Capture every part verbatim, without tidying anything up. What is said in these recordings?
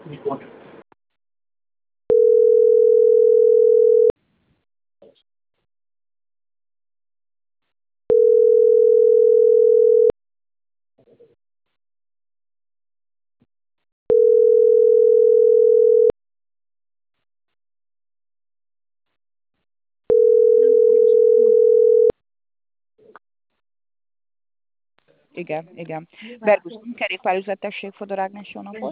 Igen, igen. Bergus, kerékpárüzetesség, Fodor Ágnes, jó napot!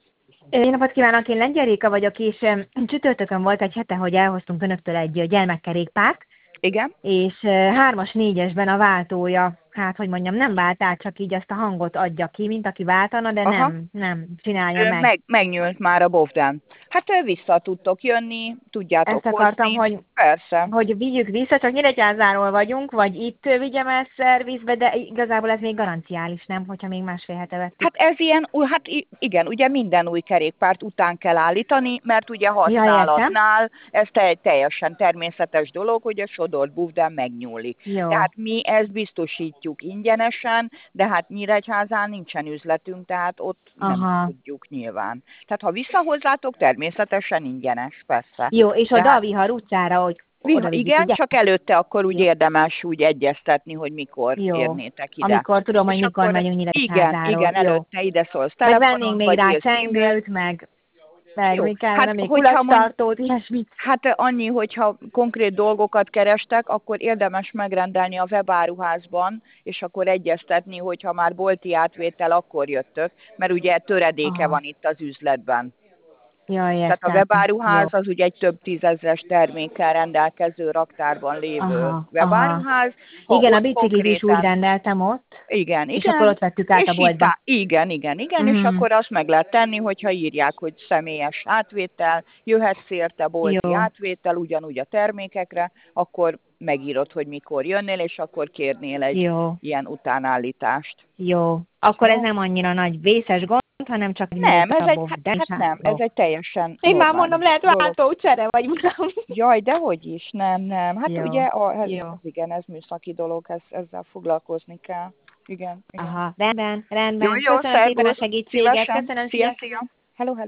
Jó napot kívánok, én Lengyel Réka vagyok, és em, csütörtökön volt egy hete, hogy elhoztunk önöktől egy gyermekkerékpárt, Igen? és eh, hármas, négyesben a váltója, hát hogy mondjam, nem vált át, csak így azt a hangot adja ki, mint aki váltana, de Aha. nem, nem csinálja Ö, meg. Meg, megnyúlt már a bovdán. Hát ö, vissza tudtok jönni, tudjátok Ezt akartam, hozni. hogy, Persze. hogy vigyük vissza, csak Nyíregyházáról vagyunk, vagy itt vigyem el szervizbe, de igazából ez még garanciális, nem, hogyha még másfél hete vettük. Hát ez ilyen, ú, hát i- igen, ugye minden új kerékpárt után kell állítani, mert ugye Ja, használatnál ez te, teljesen természetes dolog, hogy a sodort buvdán megnyúlik. Jó. Tehát mi ezt biztosítjuk ingyenesen, de hát Nyíregyházán nincsen üzletünk, tehát ott nem Aha. tudjuk nyilván. Tehát ha visszahozzátok, természetesen ingyenes, persze. Jó, és De oda a hát, Vihar utcára, hogy viha, oda vigyük, igen, ugye? csak előtte akkor úgy Jó. érdemes úgy egyeztetni, hogy mikor Jó. érnétek ide. Amikor tudom, hogy És mikor akkor megyünk igen, Nyíregyházáról. igen, Jó. előtte ide szólsz Meg telefonon, vennénk még vagy rá írsz e-mailt. csengőt, meg, meg Jó, mi kellene hát még hogyha mond, hulastartót, ilyesmit. hát annyi, hogyha konkrét dolgokat kerestek, akkor érdemes megrendelni a webáruházban, és akkor egyeztetni, hogyha már bolti átvétel, akkor jöttök, mert ugye töredéke Aha. van itt az üzletben. Jaj, Tehát a értem. webáruház Jó. az ugye egy több tízezres termékkel rendelkező raktárban lévő Aha, aha. webáruház. Ha Igen, a ott biciklit is úgy konkrétan rendeltem ott, igen, és akkor igen, ott vettük át a és itt boltba. á, igen, igen, igen, és Mhm. akkor azt meg lehet tenni, hogyha írják, hogy személyes átvétel, jöhetsz érte bolti Jó, átvétel, ugyanúgy a termékekre, akkor megírod, hogy mikor jönnél, és akkor kérnél egy jó, ilyen utánállítást. jó. Akkor ez Jó? nem annyira nagy vészes gond, hanem csak nézd Nem, ez a egy, hát, bovdán, és hát nem, jó. ez egy teljesen Én már mondom, normális lehet dolog. váltócsere, vagy uram. Jaj, dehogy is, nem, nem. Hát Jó, ugye, a, ez, jó. ez igen, ez műszaki dolog, ez, ezzel foglalkozni kell. Igen, igen. Aha, rendben, Jó, rendben. jó, Köszönöm szépen a szervusz, segítséget. szívesen. Köszönöm, Szia, szia. szia. Hello, hello.